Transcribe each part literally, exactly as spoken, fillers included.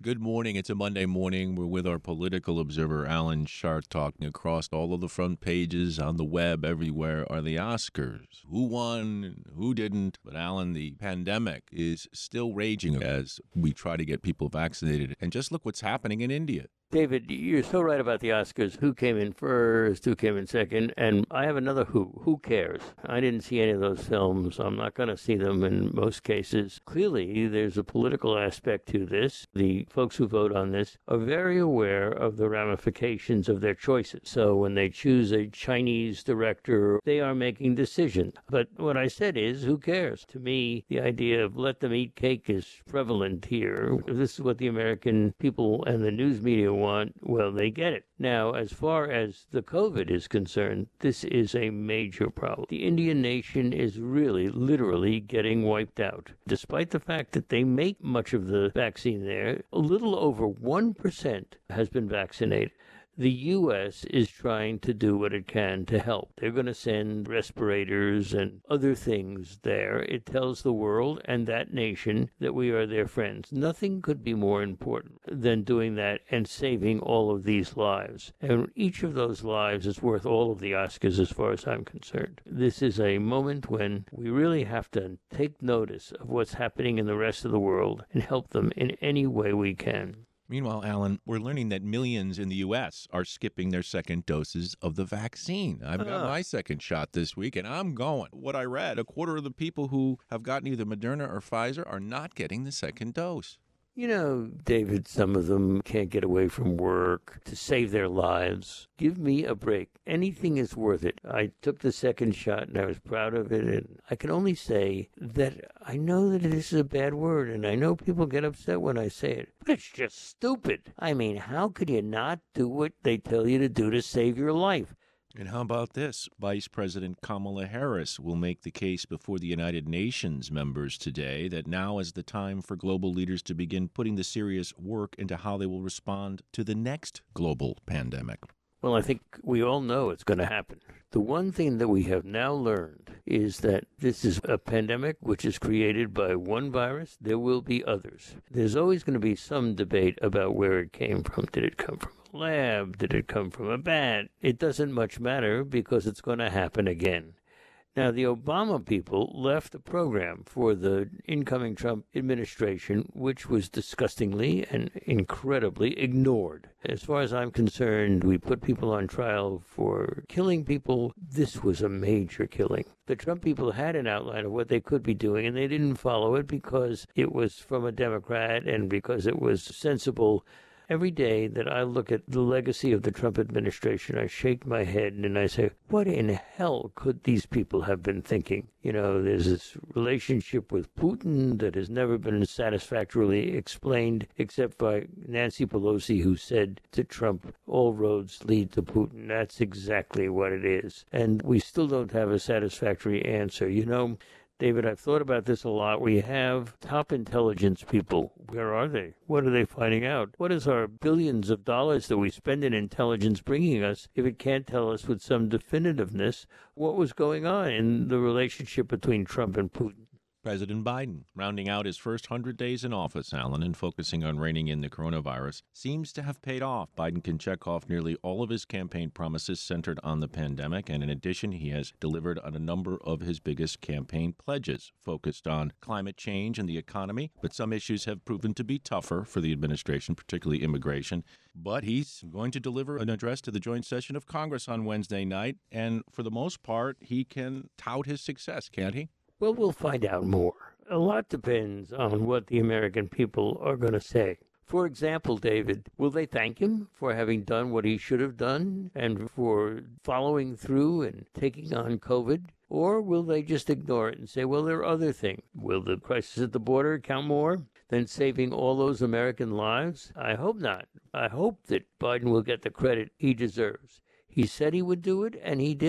Good morning. It's a Monday morning. We're with our political observer, Alan Sharp, talking across all of the front pages on the web everywhere are the Oscars. Who won and who didn't? But, Alan, the pandemic is still raging as we try to get people vaccinated. And just look what's happening in India. David, you're so right about the Oscars. Who came in first? Who came in second? And I have another who. Who cares? I didn't see any of those films. I'm not going to see them in most cases. Clearly, there's a political aspect to this. The folks who vote on this are very aware of the ramifications of their choices. So when they choose a Chinese director, they are making decisions. But what I said is, who cares? To me, the idea of let them eat cake is prevalent here. If this is what the American people and the news media want, want, well, they get it. Now, as far as the COVID is concerned, this is a major problem. The Indian nation is really, literally getting wiped out. Despite the fact that they make much of the vaccine there, a little over one percent has been vaccinated. The U S is trying to do what it can to help. They're going to send respirators and other things there. It tells the world and that nation that we are their friends. Nothing could be more important than doing that and saving all of these lives. And each of those lives is worth all of the Oscars as far as I'm concerned. This is a moment when we really have to take notice of what's happening in the rest of the world and help them in any way we can. Meanwhile, Alan, we're learning that millions in the U S are skipping their second doses of the vaccine. I've got Uh. my second shot this week, and I'm going. What I read, a quarter of the people who have gotten either Moderna or Pfizer are not getting the second dose. You know, David, some of them can't get away from work to save their lives. Give me a break. Anything is worth it. I took the second shot and I was proud of it. And I can only say that I know that this is a bad word and I know people get upset when I say it. But it's just stupid. I mean, how could you not do what they tell you to do to save your life? And how about this? Vice President Kamala Harris will make the case before the United Nations members today that now is the time for global leaders to begin putting the serious work into how they will respond to the next global pandemic. Well, I think we all know it's going to happen. The one thing that we have now learned is that this is a pandemic which is created by one virus. There will be others. There's always going to be some debate about where it came from. Did it come from a lab? Did it come from a bat? It doesn't much matter because it's going to happen again. Now, the Obama people left a program for the incoming Trump administration, which was disgustingly and incredibly ignored. As far as I'm concerned, we put people on trial for killing people. This was a major killing. The Trump people had an outline of what they could be doing, and they didn't follow it because it was from a Democrat and because it was sensible. Every day that I look at the legacy of the Trump administration, I shake my head and I say, what in hell could these people have been thinking? You know, there's this relationship with Putin that has never been satisfactorily explained except by Nancy Pelosi, who said to Trump, all roads lead to Putin. That's exactly what it is. And we still don't have a satisfactory answer. You know, David, I've thought about this a lot. We have top intelligence people. Where are they? What are they finding out? What is our billions of dollars that we spend in intelligence bringing us if it can't tell us with some definitiveness what was going on in the relationship between Trump and Putin? President Biden, rounding out his first one hundred days in office, Alan, and focusing on reining in the coronavirus, seems to have paid off. Biden can check off nearly all of his campaign promises centered on the pandemic, and in addition, he has delivered on a number of his biggest campaign pledges, focused on climate change and the economy, but some issues have proven to be tougher for the administration, particularly immigration. But he's going to deliver an address to the joint session of Congress on Wednesday night, and for the most part, he can tout his success, can't he? Well, we'll find out more. A lot depends on what the American people are going to say. For example, David, will they thank him for having done what he should have done and for following through and taking on COVID? Or will they just ignore it and say, well, there are other things? Will the crisis at the border count more than saving all those American lives? I hope not. I hope that Biden will get the credit he deserves. He said he would do it, and he did it.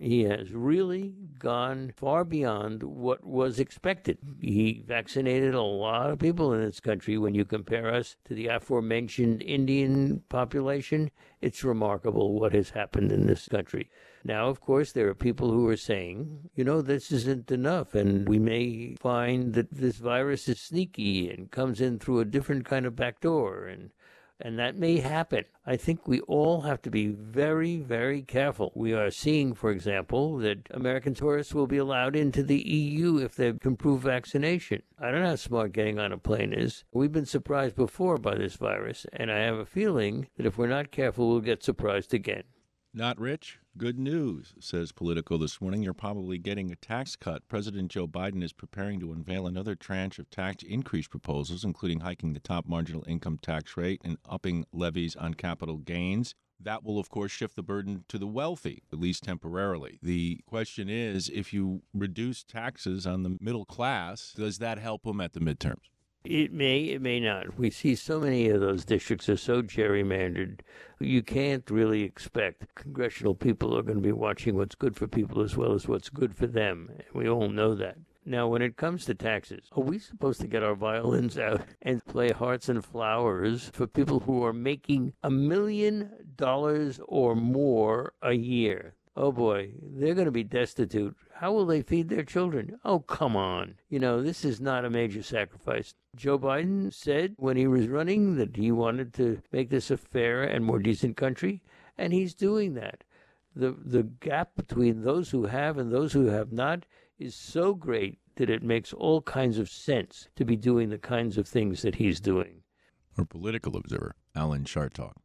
He has really gone far beyond what was expected. He vaccinated a lot of people in this country. When you compare us to the aforementioned Indian population, it's remarkable what has happened in this country. Now, of course, there are people who are saying, you know, this isn't enough, and we may find that this virus is sneaky and comes in through a different kind of back door, and And that may happen. I think we all have to be very, very careful. We are seeing, for example, that American tourists will be allowed into the E U if they can prove vaccination. I don't know how smart getting on a plane is. We've been surprised before by this virus, and I have a feeling that if we're not careful, we'll get surprised again. Not rich? Good news, says Politico this morning. You're probably getting a tax cut. President Joe Biden is preparing to unveil another tranche of tax increase proposals, including hiking the top marginal income tax rate and upping levies on capital gains. That will, of course, shift the burden to the wealthy, at least temporarily. The question is, if you reduce taxes on the middle class, does that help them at the midterms? It may, it may not. We see so many of those districts are so gerrymandered. You can't really expect congressional people are going to be watching what's good for people as well as what's good for them. We all know that. Now, when it comes to taxes, are we supposed to get our violins out and play Hearts and Flowers for people who are making a million dollars or more a year? Oh boy, they're going to be destitute. How will they feed their children? Oh, come on. You know, this is not a major sacrifice. Joe Biden said when he was running that he wanted to make this a fair and more decent country, and he's doing that. The the gap between those who have and those who have not is so great that it makes all kinds of sense to be doing the kinds of things that he's doing. Our political observer, Alan Chartock.